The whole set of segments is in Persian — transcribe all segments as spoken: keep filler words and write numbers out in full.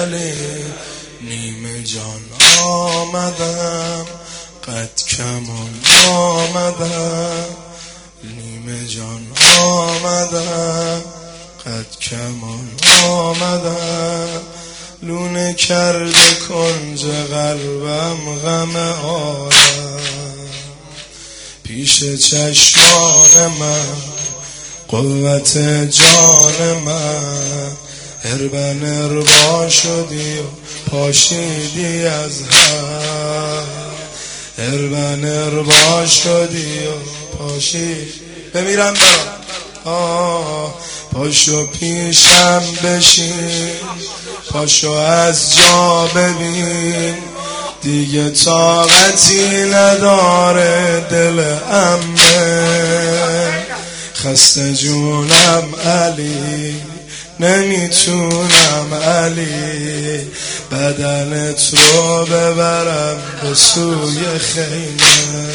علی نیمه جان آمدم قد کمان آمدم نیمه جان آمدم قد کمان آمدم لونه کرده کنج قلبم غم عالم پیش چشمان من قوت جان من هربن اربا شدی و پاشیدی از هم هربن اربا شدی و پاشید بمیرم برام آه پاشو پیشم بشین پاشو از جا ببین دیگه طاقتی نداره دل عمه خسته جونم علی نمیتونم علی بدنت رو ببرم به سوی خیمه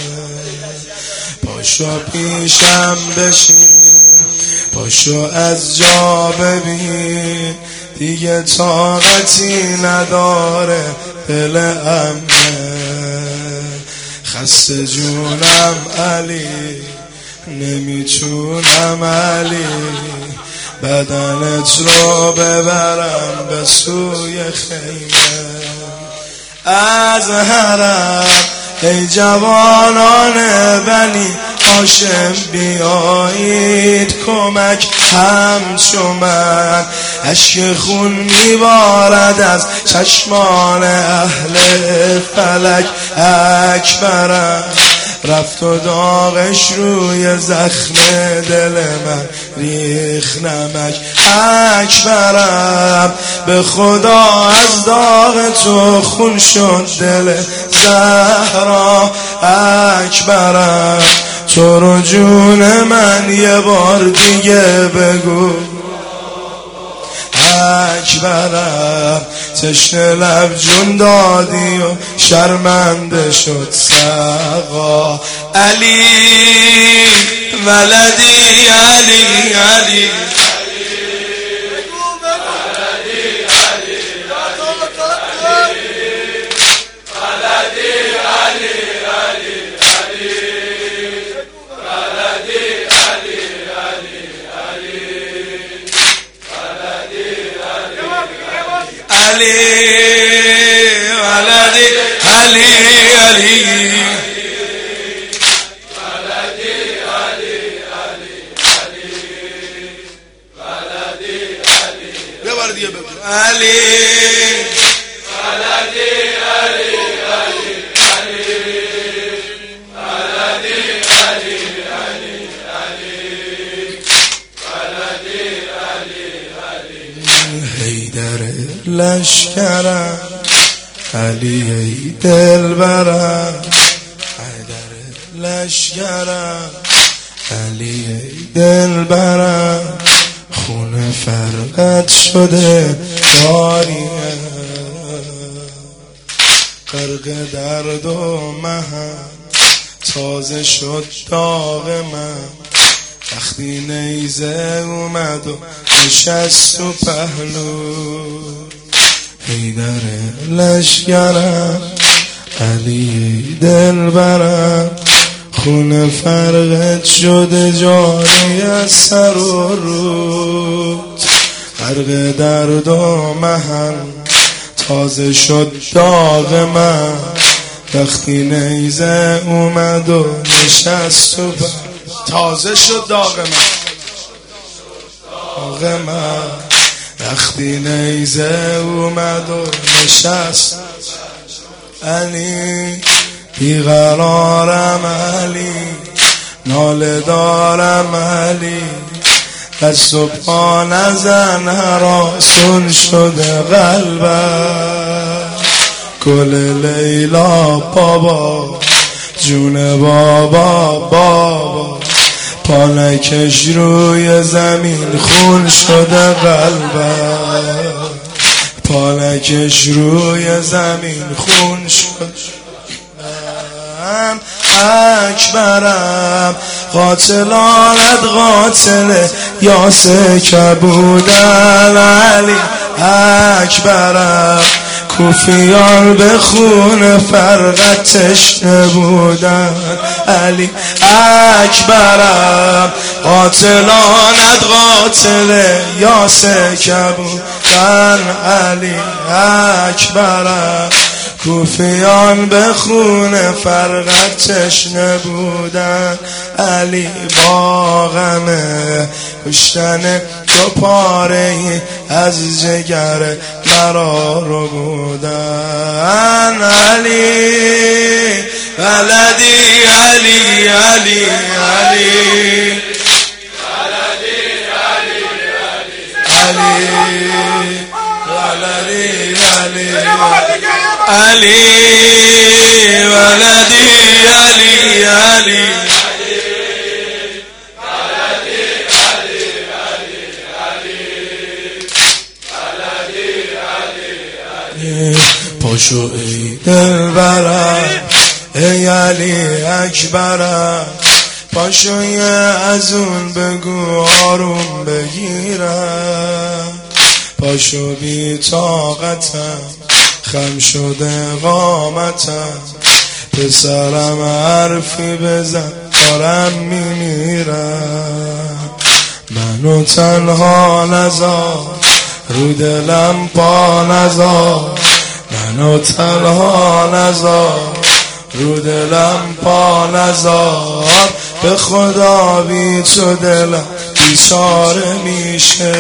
پاشو پیشم بشین پاشو از جا ببین دیگه طاقتی نداره دل عمه خسته جونم علی نمیتونم علی بدنت رو ببرم به سوی خیمه از حرم ای جوانان بنی هاشم بیایید کمک همچو من اشک خون میبارد از چشمان اهل فلک اکبرم رفت و داغش روی زخم دل من ریخ نمک اکبرم به خدا از داغ تو خون شد دل زهرا اکبرم تو رو جون من یه بار دیگه بگو اکبرم تشنه لب جون دادی و شرمنده شد سقا علی ولدی علی علی علی ولدی علی علی ولدی علی علی علی ولدی علی یه بار دیگه بگو علی ولدی علی علی علی ولدی علی علی علی ولدی علی علی حیدر لشکرم علی ای دلبرم حیدر لشکرم علی ای دلبرم خون فرقت شده جاریه غرق درد و مهم تازه شد داغ من وقتی نیزه اومد و نشست و پهلو حیدر لشکرم علی دلبرم خون فرقت شده جاری از سر و رود غرق درد و مهم تازه شد داغ من وقتی نیزه اومد و نشست و تازه شد داغ من داغ من وقتی نیزه اومد و نشست علی بیقرارم علی ناله دارم علی دست و پا نزن هراسون شده قلبم گل لیلا بابا جون بابا بابا پانکش روی زمین خون شده قلبم پانکش روی زمین خون شده اکبرم قاتلانت قاتل یاسه کبودن علی اکبرم کوفیان به خون فرقت تشنه بودن علی اکبرم قاتلانت قاتل یاسر بودن علی اکبرم کوفیان به خون فرقت تشنه بودن علی با غم کشتن تو پاره از جگر مرا رو بودن علی ولدی علی علی علی علی ولدی علی علی ولدی علی علی پاشو ای دلبرم ای علی اکبرم پاشو یه از اون بگو آروم بگیرم پاشو بی طاقتم خم شده قامتم پسرم حرفی بزن دارم میمیرم منو تنها نذار رو دلم پا نذار منو تنها نذار رو دلم پا نذار به خدا بی تو دلم بیچاره میشه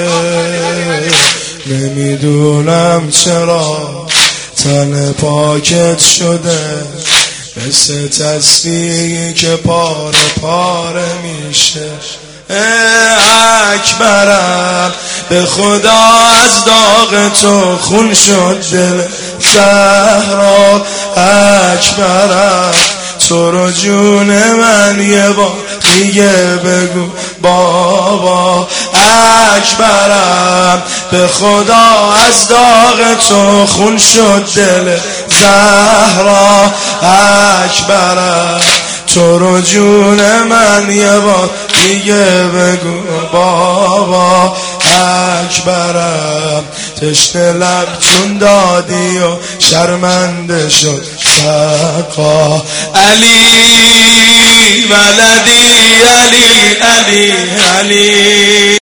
نمیدونم چرا تن پاکت شده مثل تصویری که پاره پاره میشه اکبرم به خدا از داغ تو خون شد دل زهرا اکبرم تو رو جون من یه بار دیگه بگو بابا اکبرم به خدا از داغ تو خون شد دل زهرا اکبرم تو رو جون من یه بار دیگه بگو بابا اکبرم تشنه لب چون دادی و شرمنده شد سقا علی ولدی علی علی علی